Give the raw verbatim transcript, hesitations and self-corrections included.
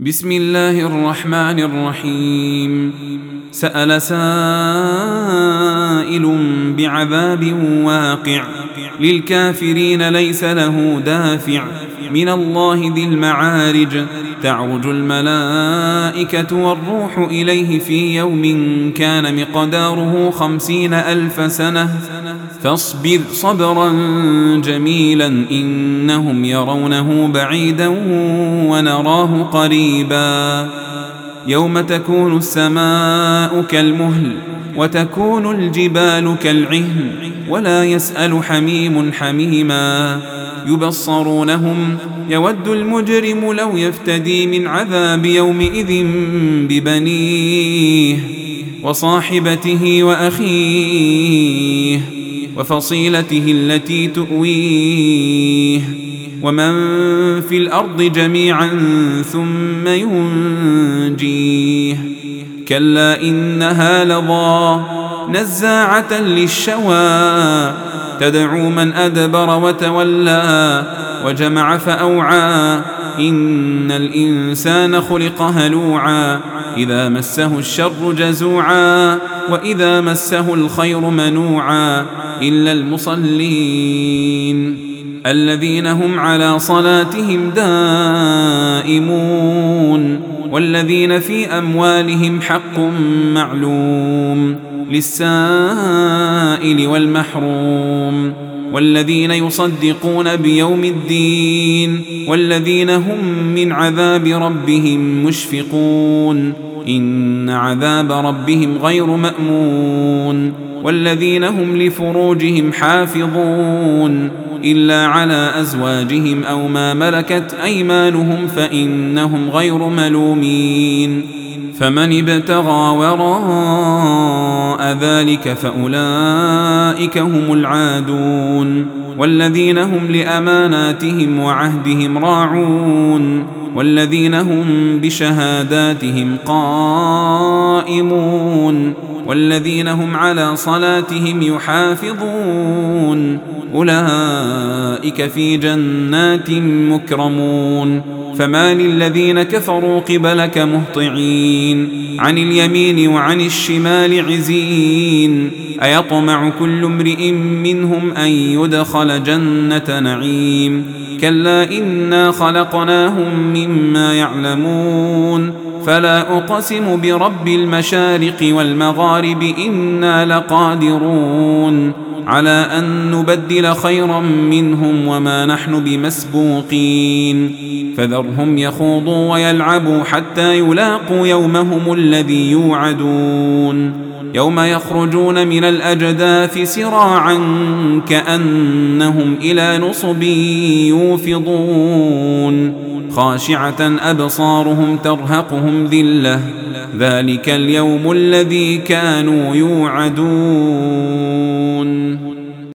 بسم الله الرحمن الرحيم. سأل سائل بعذاب واقع للكافرين ليس له دافع من الله ذي المعارج. تعرج الملائكة والروح إليه في يوم كان مقداره خمسين ألف سنة فاصبر صبرا جميلا إنهم يرونه بعيدا ونراه قريبا. يوم تكون السماء كالمهل وتكون الجبال كالعهن ولا يسأل حميم حميما. يبصرونهم يود المجرم لو يفتدي من عذاب يومئذ ببنيه وصاحبته وأخيه وفصيلته التي تؤويه ومن في الأرض جميعا ثم ينجيه. كلا إنها لظى نزاعة للشوى تدعو من أدبر وتولى وجمع فأوعى. إن الإنسان خلق هلوعا إذا مسه الشر جزوعا وإذا مسه الخير منوعا إلا المصلين الذين هم على صلاتهم دائمون والذين في أموالهم حق معلوم للسائل والمحروم والذين يصدقون بيوم الدين والذين هم من عذاب ربهم مشفقون. إن عذاب ربهم غير مأمون. والذين هم لفروجهم حافظون إلا على أزواجهم أو ما ملكت أيمانهم فإنهم غير ملومين. فمن ابتغى وراء ذلك فأولئك هم العادون. والذين هم لأماناتهم وعهدهم راعون والذين هم بشهاداتهم قائمون والذين هم على صلاتهم يحافظون أولئك في جنات مكرمون. فما للذين كفروا قبلك مهطعين عن اليمين وعن الشمال عزين. أيطمع كل امرئ منهم أن يدخل جنة نعيم. كلا إنا خلقناهم مما يعلمون. فلا أقسم برب المشارق والمغارب إنا لقادرون على أن نبدل خيرا منهم وما نحن بمسبوقين. فذرهم يخوضوا ويلعبوا حتى يلاقوا يومهم الذي يوعدون. يوم يخرجون من الأجداث سراعا كأنهم إلى نصب يوفضون خاشعة أبصارهم ترهقهم ذلة ذلك اليوم الذي كانوا يوعدون.